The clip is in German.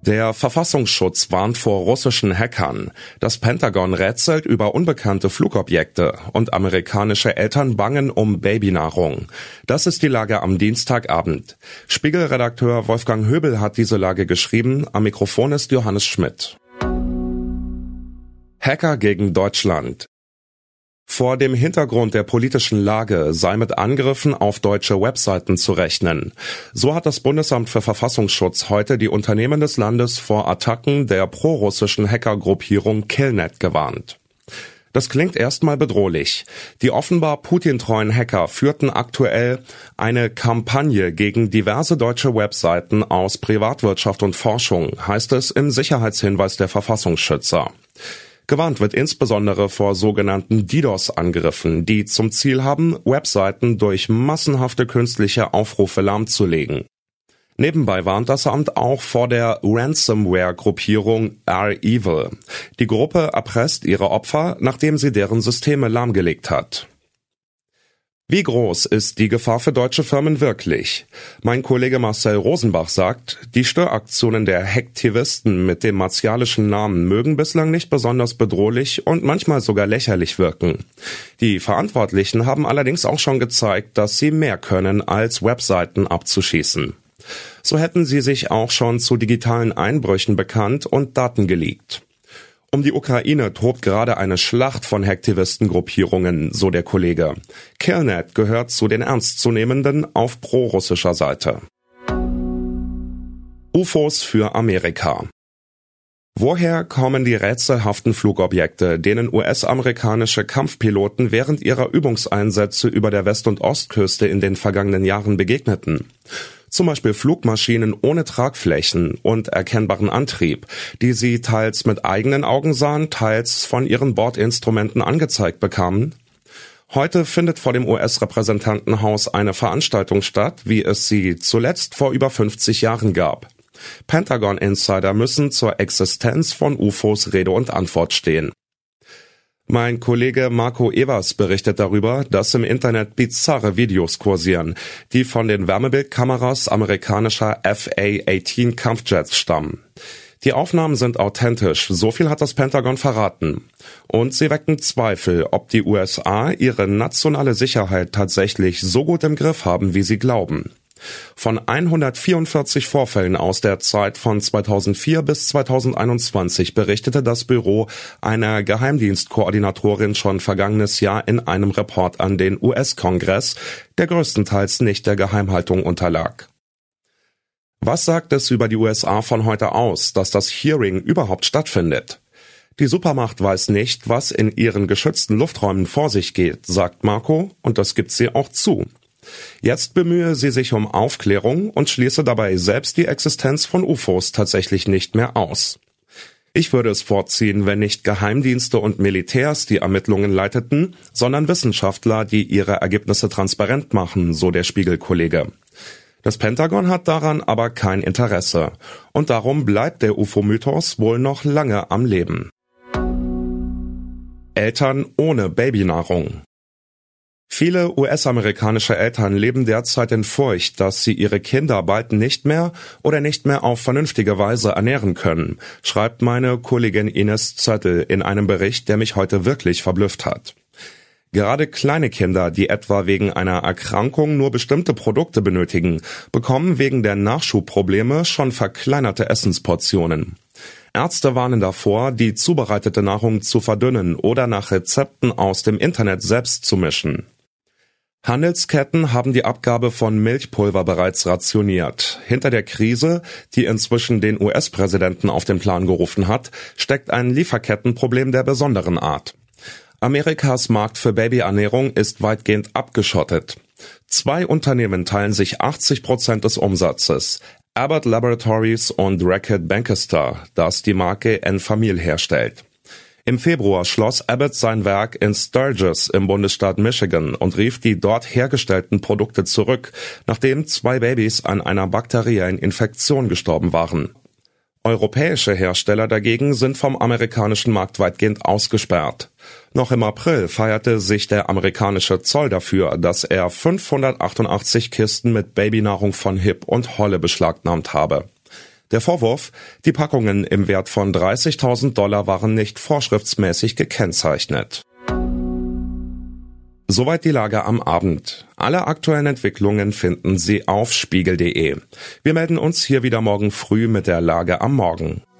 Der Verfassungsschutz warnt vor russischen Hackern. Das Pentagon rätselt über unbekannte Flugobjekte und amerikanische Eltern bangen um Babynahrung. Das ist die Lage am Dienstagabend. Spiegel-Redakteur Wolfgang Höbel hat diese Lage geschrieben. Am Mikrofon ist Johannes Schmidt. Hacker gegen Deutschland. Vor dem Hintergrund der politischen Lage sei mit Angriffen auf deutsche Webseiten zu rechnen. So hat das Bundesamt für Verfassungsschutz heute die Unternehmen des Landes vor Attacken der prorussischen Hackergruppierung Killnet gewarnt. Das klingt erstmal bedrohlich. Die offenbar Putin-treuen Hacker führten aktuell eine Kampagne gegen diverse deutsche Webseiten aus Privatwirtschaft und Forschung, heißt es im Sicherheitshinweis der Verfassungsschützer. Gewarnt wird insbesondere vor sogenannten DDoS-Angriffen, die zum Ziel haben, Webseiten durch massenhafte künstliche Aufrufe lahmzulegen. Nebenbei warnt das Amt auch vor der Ransomware-Gruppierung REvil. Die Gruppe erpresst ihre Opfer, nachdem sie deren Systeme lahmgelegt hat. Wie groß ist die Gefahr für deutsche Firmen wirklich? Mein Kollege Marcel Rosenbach sagt, die Störaktionen der Hacktivisten mit dem martialischen Namen mögen bislang nicht besonders bedrohlich und manchmal sogar lächerlich wirken. Die Verantwortlichen haben allerdings auch schon gezeigt, dass sie mehr können, als Webseiten abzuschießen. So hätten sie sich auch schon zu digitalen Einbrüchen bekannt und Daten geleakt. Um die Ukraine tobt gerade eine Schlacht von Hacktivistengruppierungen, so der Kollege. Killnet gehört zu den ernstzunehmenden auf prorussischer Seite. UFOs für Amerika. Woher kommen die rätselhaften Flugobjekte, denen US-amerikanische Kampfpiloten während ihrer Übungseinsätze über der West- und Ostküste in den vergangenen Jahren begegneten? Zum Beispiel Flugmaschinen ohne Tragflächen und erkennbaren Antrieb, die sie teils mit eigenen Augen sahen, teils von ihren Bordinstrumenten angezeigt bekamen. Heute findet vor dem US-Repräsentantenhaus eine Veranstaltung statt, wie es sie zuletzt vor über 50 Jahren gab. Pentagon-Insider müssen zur Existenz von UFOs Rede und Antwort stehen. Mein Kollege Marco Evers berichtet darüber, dass im Internet bizarre Videos kursieren, die von den Wärmebildkameras amerikanischer F/A-18 Kampfjets stammen. Die Aufnahmen sind authentisch, so viel hat das Pentagon verraten. Und sie wecken Zweifel, ob die USA ihre nationale Sicherheit tatsächlich so gut im Griff haben, wie sie glauben. Von 144 Vorfällen aus der Zeit von 2004 bis 2021 berichtete das Büro einer Geheimdienstkoordinatorin schon vergangenes Jahr in einem Report an den US-Kongress, der größtenteils nicht der Geheimhaltung unterlag. Was sagt es über die USA von heute aus, dass das Hearing überhaupt stattfindet? Die Supermacht weiß nicht, was in ihren geschützten Lufträumen vor sich geht, sagt Marco, und das gibt sie auch zu. Jetzt bemühe sie sich um Aufklärung und schließe dabei selbst die Existenz von UFOs tatsächlich nicht mehr aus. Ich würde es vorziehen, wenn nicht Geheimdienste und Militärs die Ermittlungen leiteten, sondern Wissenschaftler, die ihre Ergebnisse transparent machen, so der Spiegel-Kollege. Das Pentagon hat daran aber kein Interesse. Und darum bleibt der UFO-Mythos wohl noch lange am Leben. Eltern ohne Babynahrung. Viele US-amerikanische Eltern leben derzeit in Furcht, dass sie ihre Kinder bald nicht mehr oder nicht mehr auf vernünftige Weise ernähren können, schreibt meine Kollegin Ines Zöttl in einem Bericht, der mich heute wirklich verblüfft hat. Gerade kleine Kinder, die etwa wegen einer Erkrankung nur bestimmte Produkte benötigen, bekommen wegen der Nachschubprobleme schon verkleinerte Essensportionen. Ärzte warnen davor, die zubereitete Nahrung zu verdünnen oder nach Rezepten aus dem Internet selbst zu mischen. Handelsketten haben die Abgabe von Milchpulver bereits rationiert. Hinter der Krise, die inzwischen den US-Präsidenten auf den Plan gerufen hat, steckt ein Lieferkettenproblem der besonderen Art. Amerikas Markt für Babyernährung ist weitgehend abgeschottet. 2 Unternehmen teilen sich 80% des Umsatzes. Abbott Laboratories und Reckitt Benckiser, das die Marke Enfamil herstellt. Im Februar schloss Abbott sein Werk in Sturgis im Bundesstaat Michigan und rief die dort hergestellten Produkte zurück, nachdem 2 Babys an einer bakteriellen Infektion gestorben waren. Europäische Hersteller dagegen sind vom amerikanischen Markt weitgehend ausgesperrt. Noch im April feierte sich der amerikanische Zoll dafür, dass er 588 Kisten mit Babynahrung von Hip und Holle beschlagnahmt habe. Der Vorwurf: Die Packungen im Wert von $30.000 waren nicht vorschriftsmäßig gekennzeichnet. Soweit die Lage am Abend. Alle aktuellen Entwicklungen finden Sie auf spiegel.de. Wir melden uns hier wieder morgen früh mit der Lage am Morgen.